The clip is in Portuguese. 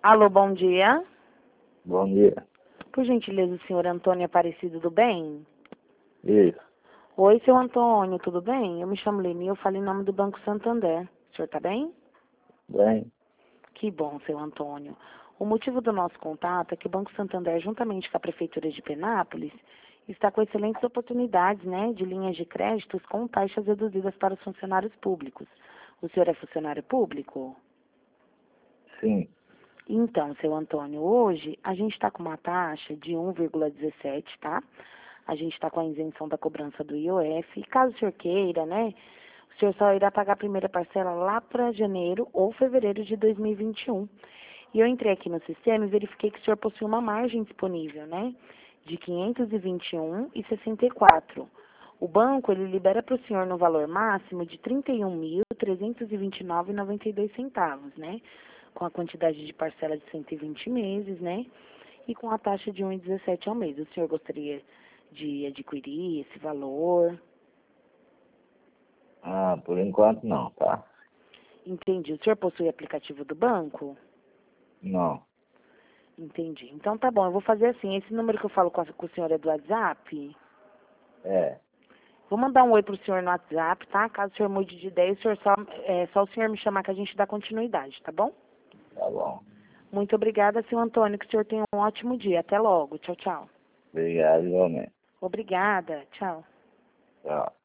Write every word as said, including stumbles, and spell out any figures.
Alô, bom dia. Bom dia. Por gentileza, o senhor Antônio Aparecido do Bem? Isso. Oi, seu Antônio, tudo bem? Eu me chamo Leni, eu falo em nome do Banco Santander. O senhor tá bem? Bem. Que bom, seu Antônio. O motivo do nosso contato é que o Banco Santander, juntamente com a Prefeitura de Penápolis, está com excelentes oportunidades, né, de linhas de créditos com taxas reduzidas para os funcionários públicos. O senhor é funcionário público? Sim. Então, seu Antônio, hoje a gente está com uma taxa de um vírgula dezessete, tá? A gente está com a isenção da cobrança do I O F. E caso o senhor queira, né, o senhor só irá pagar a primeira parcela lá para janeiro ou fevereiro de dois mil e vinte e um. E eu entrei aqui no sistema e verifiquei que o senhor possui uma margem disponível, né, de quinhentos e vinte e um reais e sessenta e quatro centavos. O banco, ele libera para o senhor no valor máximo de trinta e um mil, trezentos e vinte e nove reais e noventa e dois centavos, né, com a quantidade de parcela de cento e vinte meses, né, e com a taxa de um vírgula dezessete ao mês. O senhor gostaria de adquirir esse valor? Ah, por enquanto não, tá? Entendi. O senhor possui aplicativo do banco? Não. Entendi. Então tá bom, eu vou fazer assim, esse número que eu falo com, a, com o senhor é do WhatsApp? É. Vou mandar um oi pro senhor no WhatsApp, tá? Caso o senhor mude de ideia, o senhor só, é só o senhor me chamar que a gente dá continuidade, tá bom? Tá bom. Muito obrigada, senhor Antônio, que o senhor tenha um ótimo dia. Até logo. Tchau, tchau. Obrigado, igualmente. Obrigada. Tchau. Tchau.